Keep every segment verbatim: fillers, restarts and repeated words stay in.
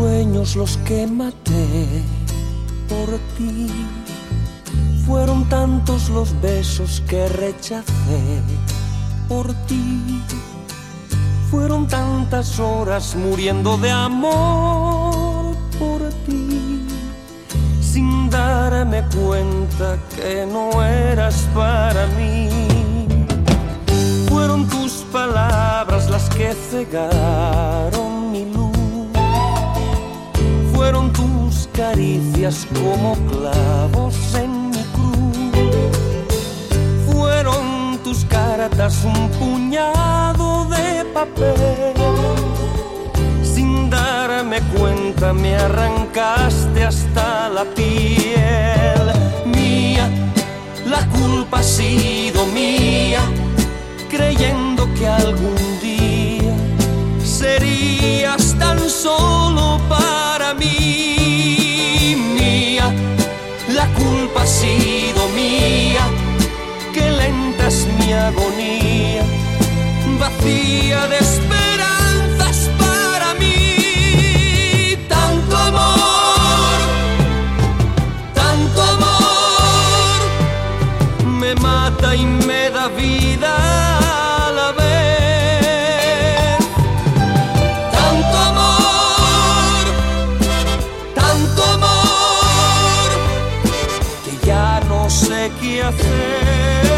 sueños los que maté por ti. Fueron tantos los besos que rechacé por ti. Fueron tantas horas muriendo de amor por ti, sin darme cuenta que no eras para mí. Fueron tus palabras las que cegaron mi luz. Fueron tus caricias como clavos en mi cruz. Fueron tus cartas un puñado de papel. Sin darme cuenta me arrancaste hasta la piel. Mía, la culpa ha sido mía, creyendo que algún día serías tan solo para mí. Mía, la culpa ha sido mía, que lenta es mi agonía, vacía de esperanzas para mí. Tanto amor, tanto amor, me mata y me da vida a la vez. Tanto amor, tanto amor, que ya no sé qué hacer.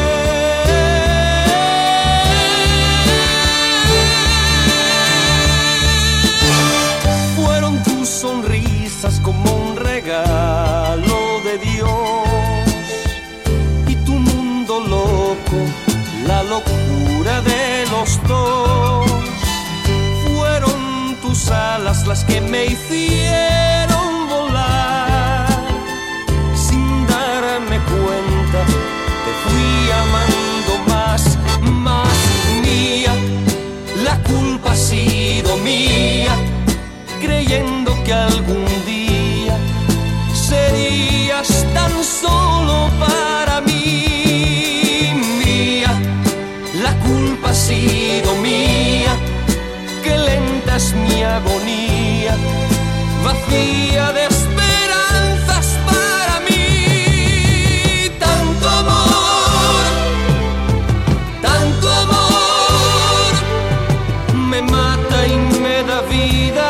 Como un regalo de Dios, y tu mundo loco, la locura de los dos. Fueron tus alas las que me hicieron volar. Sin darme cuenta te fui amando más, más. Mía, la culpa ha sido mía, creyendo que algún día serías tan solo para mí. Mía, la culpa ha sido mía, que lenta es mi agonía, vacía de esperanzas para mí. Tanto amor, tanto amor, me mata y me da vida.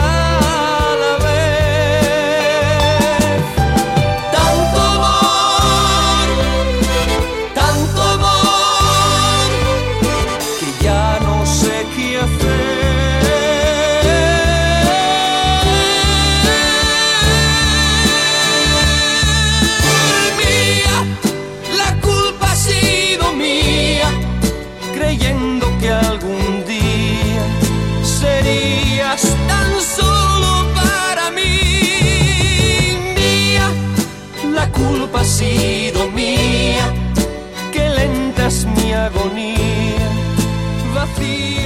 Creyendo que algún día serías tan solo para mí. Mía, la culpa ha sido mía, que lenta es mi agonía, vacía.